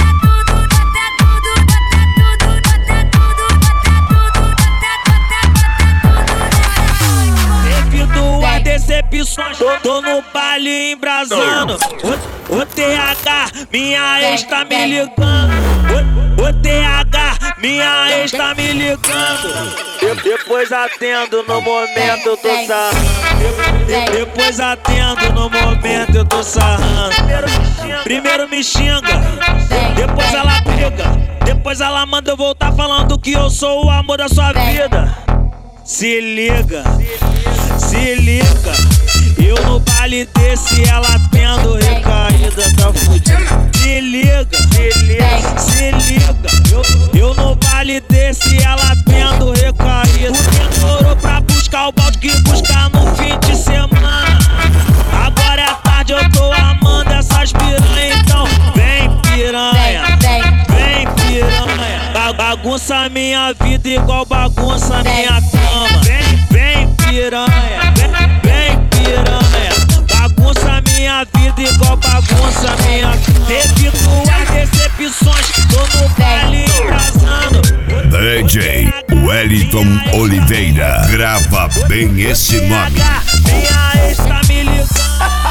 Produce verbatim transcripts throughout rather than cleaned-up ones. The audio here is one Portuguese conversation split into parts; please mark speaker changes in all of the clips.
Speaker 1: Decepções, tô, tô no baile embrasando. O, o T H, minha ex tá me ligando. O, o T H, minha ex tá me ligando. De, depois atendo, no momento eu tô sarrando. De, de, depois atendo, no momento eu tô sarrando. Primeiro me xinga, depois ela briga. Depois ela manda eu voltar falando que eu sou o amor da sua vida. Se liga, se liga, eu no baile desse, ela tendo recaída, tá fudida. Se liga, se liga, se liga, eu, eu no baile desse, ela tendo recaída. Demorou pra buscar o balde que buscar no fim de semana. Agora é tarde, eu tô amando essas piranha, então vem piranha, vem piranha. Bagunça minha vida igual bagunça minha cama. Vem, vem piranha, vem, vem piranha. Bagunça minha vida igual bagunça minha cama. Devido às decepções, tô no baile embrasando.
Speaker 2: D J Wellington Oliveira, grava bem esse nome.
Speaker 1: Minha ex tá me ligando.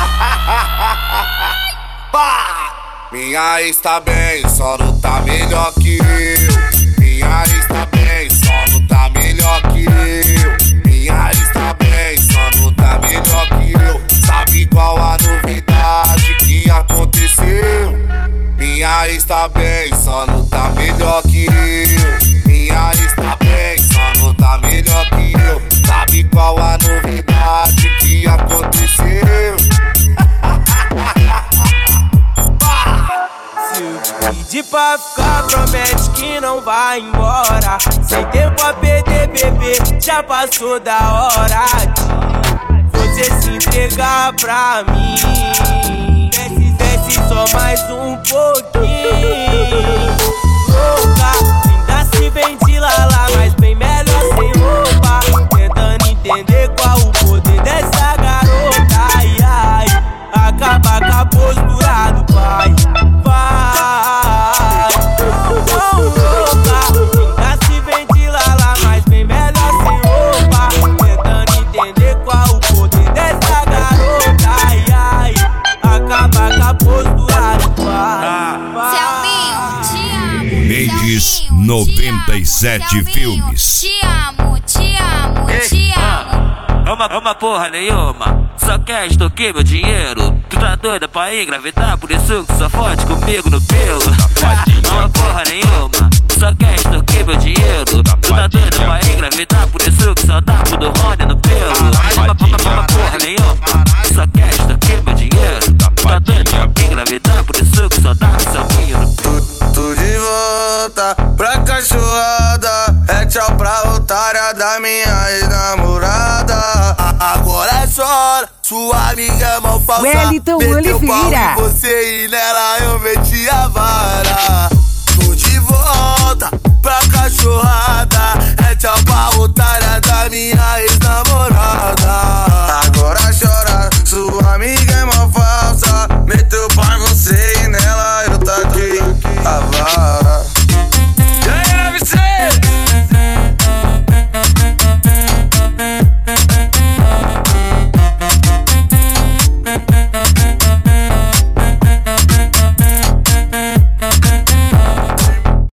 Speaker 3: Minha ex tá bem, só não tá melhor que eu. Minha ex tá bem, só não tá melhor que eu. Minha ex tá bem, só não tá melhor que eu. Sabe qual a novidade que aconteceu? Minha ex tá bem, só não tá melhor que eu. Minha ex tá bem, só não tá melhor que eu. Sabe qual a novidade que aconteceu?
Speaker 4: Pedir pra ficar, promete que não vai embora. Sem tempo a perder, bebê, já passou da hora de você se entregar pra mim. Desce, desce só mais um pouquinho. Louca, ainda se vem de lala, mas bem melhor sem roupa. Tentando entender qual o poder dessa garota. Ai, ai, acaba com a postura do pai.
Speaker 2: noventa e sete filmes.
Speaker 5: Te amo, te amo, te amo.
Speaker 6: É uma, é uma porra nenhuma, só quer extorquir meu dinheiro. Tu tá doida pra engravidar, por isso que só fode comigo no pelo. É uma porra nenhuma, só quer extorquir meu dinheiro. Tu tá doida pra engravidar, por isso que só dá pro do Rony no pelo. É uma, uma, uma porra nenhuma, só quer extorquir meu dinheiro. Tu tá doida pra engravidar, por isso que só dá pro seu no pelo.
Speaker 3: Tô de volta pra cachorrada, é tchau pra otária da minha ex-namorada. Agora é só sua amiga é mal falsa.
Speaker 7: Wellington Oliveira,
Speaker 3: você e nela eu meti a vara. Tô de volta pra cachorrada, é tchau pra otária